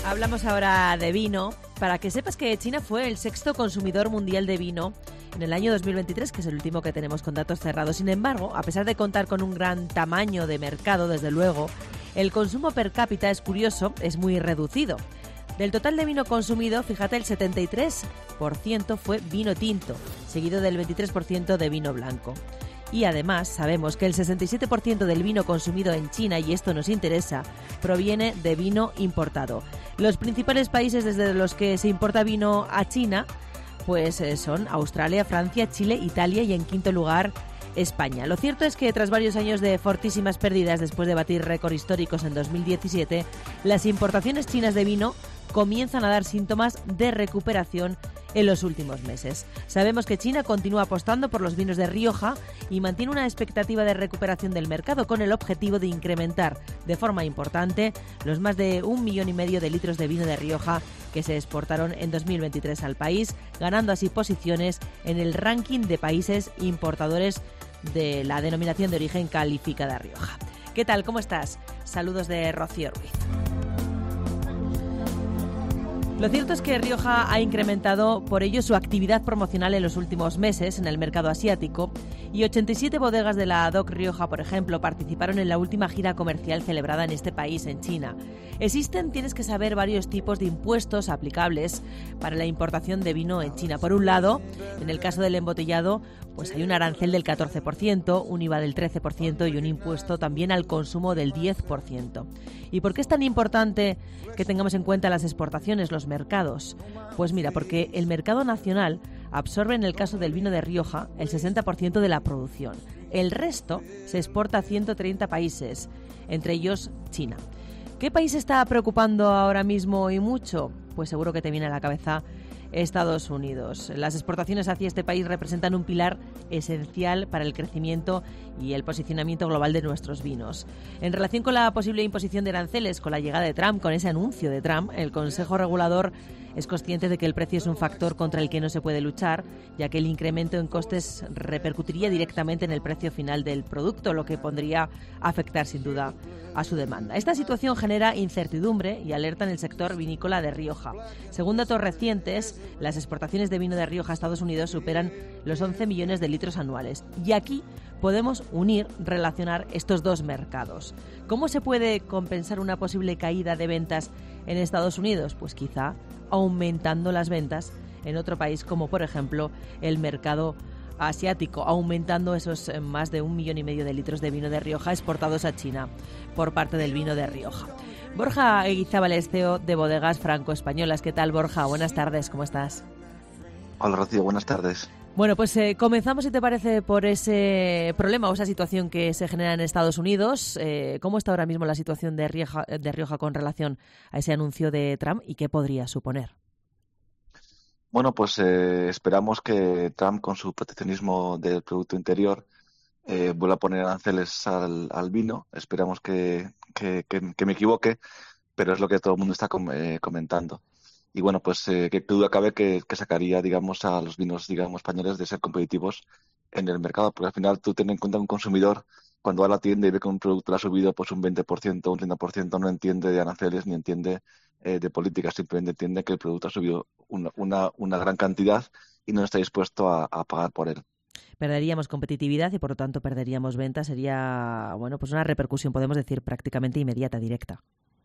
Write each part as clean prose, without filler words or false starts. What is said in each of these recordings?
Hablamos ahora de vino, para que sepas que China fue el sexto consumidor mundial de vino en el año 2023, que es el último que tenemos con datos cerrados. Sin embargo, a pesar de contar con un gran tamaño de mercado, desde luego, el consumo per cápita, es curioso, es muy reducido. Del total de vino consumido, fíjate, el 73% fue vino tinto, seguido del 23% de vino blanco. Y además sabemos que el 67% del vino consumido en China, y esto nos interesa, proviene de vino importado. Los principales países desde los que se importa vino a China pues son Australia, Francia, Chile, Italia y en quinto lugar España. Lo cierto es que tras varios años de fortísimas pérdidas después de batir récords históricos en 2017, las importaciones chinas de vino comienzan a dar síntomas de recuperación en los últimos meses. Sabemos que China continúa apostando por los vinos de Rioja y mantiene una expectativa de recuperación del mercado con el objetivo de incrementar de forma importante los más de 1,5 millones de litros de vino de Rioja que se exportaron en 2023 al país, ganando así posiciones en el ranking de países importadores de la denominación de origen calificada Rioja. ¿Qué tal? ¿Cómo estás? Saludos de Rocío Ruiz. Lo cierto es que Rioja ha incrementado por ello su actividad promocional en los últimos meses en el mercado asiático y 87 bodegas de la DOC Rioja, por ejemplo, participaron en la última gira comercial celebrada en este país, en China. Existen, tienes que saber, varios tipos de impuestos aplicables para la importación de vino en China. Por un lado, en el caso del embotellado, pues hay un arancel del 14%, un IVA del 13% y un impuesto también al consumo del 10%. ¿Y por qué es tan importante que tengamos en cuenta las exportaciones, los mercados? Pues mira, porque el mercado nacional absorbe en el caso del vino de Rioja el 60% de la producción. El resto se exporta a 130 países, entre ellos China. ¿Qué país está preocupando ahora mismo y mucho? Pues seguro que te viene a la cabeza Estados Unidos. Las exportaciones hacia este país representan un pilar esencial para el crecimiento y el posicionamiento global de nuestros vinos. En relación con la posible imposición de aranceles con la llegada de Trump, con ese anuncio de Trump, el Consejo Regulador es consciente de que el precio es un factor contra el que no se puede luchar, ya que el incremento en costes repercutiría directamente en el precio final del producto, lo que podría afectar sin duda a su demanda. Esta situación genera incertidumbre y alerta en el sector vinícola de Rioja. Según datos recientes, las exportaciones de vino de Rioja a Estados Unidos superan los 11 millones de litros anuales. Y aquí podemos relacionar estos dos mercados. ¿Cómo se puede compensar una posible caída de ventas en Estados Unidos? Pues quizá aumentando las ventas en otro país, como por ejemplo el mercado asiático, aumentando esos más de 1,5 millones de litros de vino de Rioja exportados a China por parte del vino de Rioja. Borja Eguizábal, CEO de Bodegas Franco-Españolas. ¿Qué tal, Borja? Buenas tardes, ¿cómo estás? Hola, Rocío, buenas tardes. Bueno, pues comenzamos, si te parece, por ese problema o esa situación que se genera en Estados Unidos. ¿Cómo está ahora mismo la situación de Rioja con relación a ese anuncio de Trump y qué podría suponer? Bueno, pues esperamos que Trump, con su proteccionismo del Producto Interior, vuelva a poner aranceles al vino. Esperamos que me equivoque, pero es lo que todo el mundo está comentando. Y bueno, pues que duda cabe que sacaría, digamos, a los vinos, digamos, españoles de ser competitivos en el mercado, porque al final tú ten en cuenta un consumidor, cuando va a la tienda y ve que un producto le ha subido pues un 20%, un 30%, no entiende de aranceles ni entiende de política, simplemente entiende que el producto ha subido una gran cantidad y no está dispuesto a pagar por él. Perderíamos competitividad y por lo tanto perderíamos ventas. Sería, bueno, pues una repercusión, podemos decir, prácticamente inmediata, directa.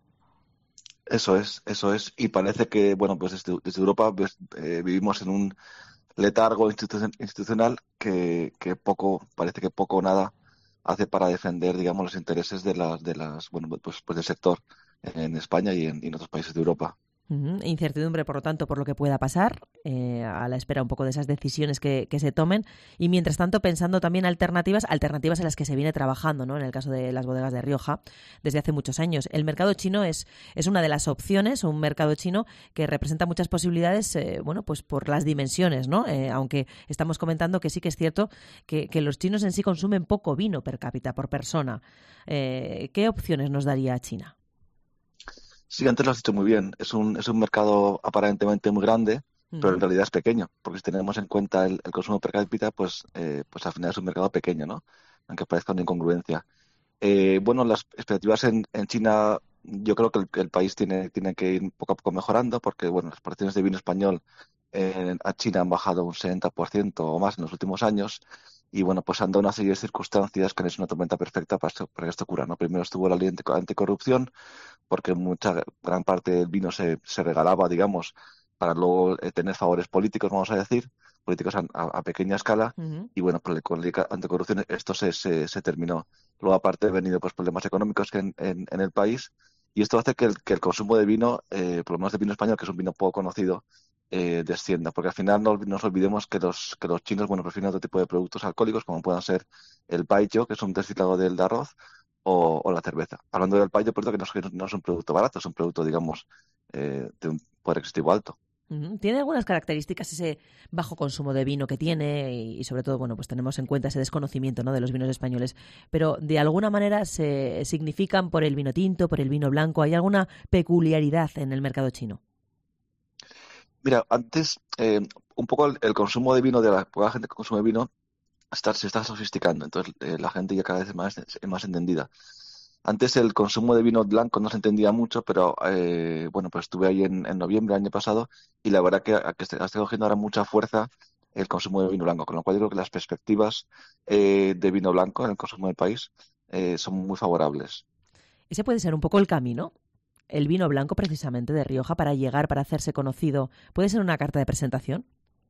Eso es. Y parece que, bueno, pues desde Europa vivimos en un letargo institucional que parece que poco o nada hace para defender, digamos, los intereses de las bueno, pues del sector en España y en otros países de Europa. Incertidumbre, por lo tanto, por lo que pueda pasar, a la espera un poco de esas decisiones que se tomen y, mientras tanto, pensando también alternativas en las que se viene trabajando, ¿no? En el caso de las bodegas de Rioja, desde hace muchos años. El mercado chino es una de las opciones, un mercado chino que representa muchas posibilidades, bueno, pues por las dimensiones, ¿no? Aunque estamos comentando que sí que es cierto que los chinos en sí consumen poco vino per cápita, por persona. ¿Qué opciones nos daría China? Sí, antes lo has dicho muy bien. Es un mercado aparentemente muy grande, pero en realidad es pequeño, porque si tenemos en cuenta el consumo per cápita, pues al final es un mercado pequeño, ¿no? Aunque parezca una incongruencia. Bueno, las expectativas en China yo creo que el país tiene que ir poco a poco mejorando porque, bueno, las exportaciones de vino español a China han bajado un 70% o más en los últimos años y, bueno, pues han dado una serie de circunstancias que han hecho una tormenta perfecta para que esto ocurra, ¿no? Primero estuvo la ley anticorrupción porque gran parte del vino se regalaba, digamos, para luego tener favores políticos, vamos a decir, políticos a pequeña escala, Ujú. y bueno, pues con la ley anticorrupción esto se terminó. Luego, aparte, han venido pues problemas económicos en el país, y esto hace que el consumo de vino, por lo menos de vino español, que es un vino poco conocido, descienda, porque al final no nos olvidemos que los chinos, bueno, prefieren otro tipo de productos alcohólicos, como puedan ser el baijiu, que es un destilado de arroz, o la cerveza. Hablando del payo, por que no es un producto barato, es un producto, digamos, de un poder adquisitivo alto. Ujú. Tiene algunas características ese bajo consumo de vino que tiene y sobre todo, bueno, pues tenemos en cuenta ese desconocimiento, ¿no?, de los vinos españoles, pero de alguna manera se significan por el vino tinto, por el vino blanco. ¿Hay alguna peculiaridad en el mercado chino? Mira, antes, un poco el consumo de vino, de la poca gente que consume vino, se está sofisticando, entonces la gente ya cada vez es más entendida. Antes el consumo de vino blanco no se entendía mucho, pero bueno, pues estuve ahí en noviembre del año pasado y la verdad que está cogiendo ahora mucha fuerza el consumo de vino blanco, con lo cual yo creo que las perspectivas de vino blanco en el consumo del país son muy favorables. Ese puede ser un poco el camino. El vino blanco, precisamente, de Rioja, para llegar, para hacerse conocido, ¿puede ser una carta de presentación?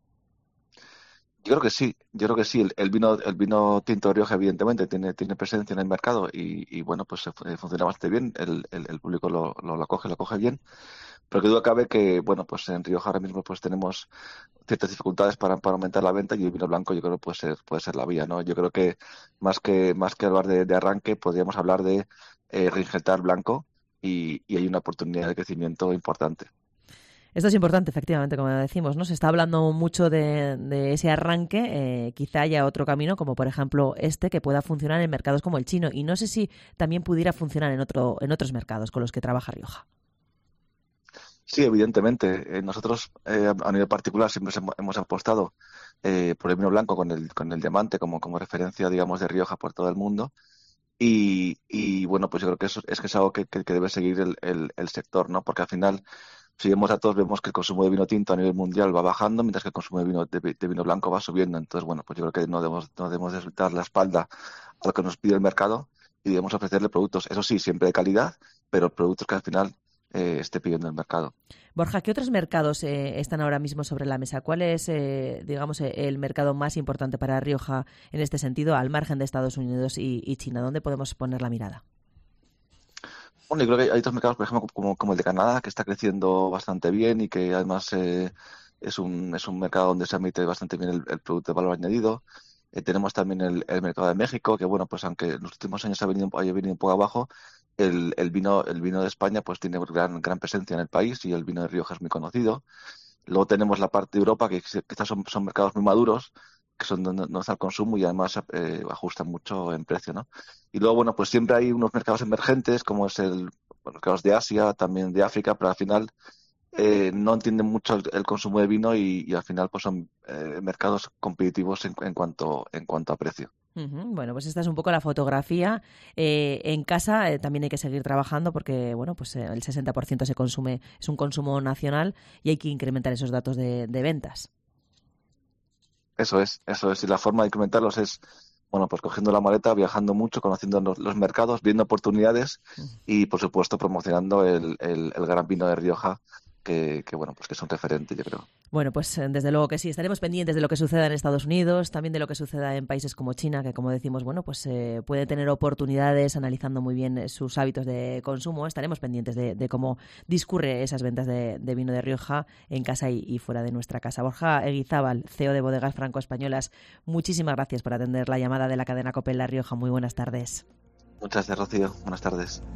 Yo creo que sí, yo creo que sí. El vino tinto de Rioja, evidentemente, tiene presencia en el mercado y bueno, pues funciona bastante bien. El público lo coge bien. Pero que duda cabe que, bueno, pues en Rioja ahora mismo pues tenemos ciertas dificultades para aumentar la venta y el vino blanco yo creo que puede ser la vía, ¿no? Yo creo que más que hablar de arranque, podríamos hablar de reinjetar blanco y hay una oportunidad de crecimiento importante. Esto es importante, efectivamente, como decimos, ¿no? Se está hablando mucho de ese arranque. Quizá haya otro camino, como por ejemplo este, que pueda funcionar en mercados como el chino. Y no sé si también pudiera funcionar en otros mercados con los que trabaja Rioja. Sí, evidentemente. Nosotros, a nivel particular, siempre hemos apostado por el vino blanco con el diamante como referencia, digamos, de Rioja por todo el mundo. Y bueno, pues yo creo que eso es algo que debe seguir el sector, ¿no? Porque al final, si vemos datos, vemos que el consumo de vino tinto a nivel mundial va bajando, mientras que el consumo de vino blanco va subiendo. Entonces, bueno, pues yo creo que no debemos dar la espalda a lo que nos pide el mercado y debemos ofrecerle productos, eso sí, siempre de calidad, pero productos que al final esté pidiendo el mercado. Borja, ¿qué otros mercados están ahora mismo sobre la mesa? ¿Cuál es, digamos, el mercado más importante para Rioja en este sentido, al margen de Estados Unidos y China? ¿Dónde podemos poner la mirada? Bueno, yo creo que hay otros mercados, por ejemplo, como el de Canadá, que está creciendo bastante bien y que además es un mercado donde se admite bastante bien el producto de valor añadido. Tenemos también el mercado de México, que bueno, pues aunque en los últimos años haya venido un poco abajo, el vino de España pues tiene gran presencia en el país y el vino de Rioja es muy conocido. Luego tenemos la parte de Europa, que quizás son mercados muy maduros, que son donde no está el consumo y además ajustan mucho en precio, ¿no? Y luego, bueno, pues siempre hay unos mercados emergentes, como es bueno, mercados de Asia, también de África, pero al final no entienden mucho el consumo de vino y al final pues son mercados competitivos en cuanto a precio. Ujú. Bueno, pues esta es un poco la fotografía. En casa también hay que seguir trabajando porque, bueno, pues el 60% se consume, es un consumo nacional y hay que incrementar esos datos de ventas. Eso es, eso es. Y la forma de incrementarlos es, bueno, pues cogiendo la maleta, viajando mucho, conociendo los mercados, viendo oportunidades y, por supuesto, promocionando el gran vino de Rioja, bueno, pues que es un referente, yo creo. Bueno, pues desde luego que sí, estaremos pendientes de lo que suceda en Estados Unidos, también de lo que suceda en países como China, que como decimos, bueno, pues puede tener oportunidades analizando muy bien sus hábitos de consumo. Estaremos pendientes de cómo discurre esas ventas de vino de Rioja en casa y fuera de nuestra casa. Borja Eguizábal, CEO de Bodegas Franco-Españolas, muchísimas gracias por atender la llamada de la cadena COPE en La Rioja. Muy buenas tardes. Muchas gracias, Rocío. Buenas tardes.